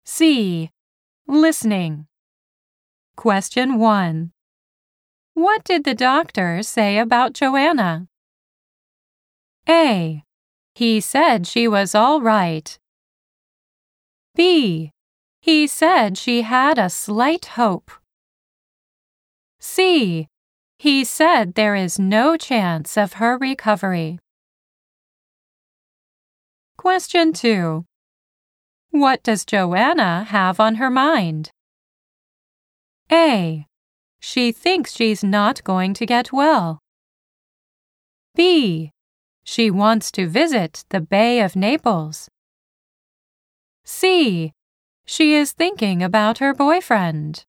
C. Listening. Question 1. What did the doctor say about Joanna? A. He said she was all right. B. He said she had a slight hope. C. He said there is no chance of her recovery. Question 2. What does Joanna have on her mind? A. She thinks she's not going to get well. B. She wants to visit the Bay of Naples. C. She is thinking about her boyfriend.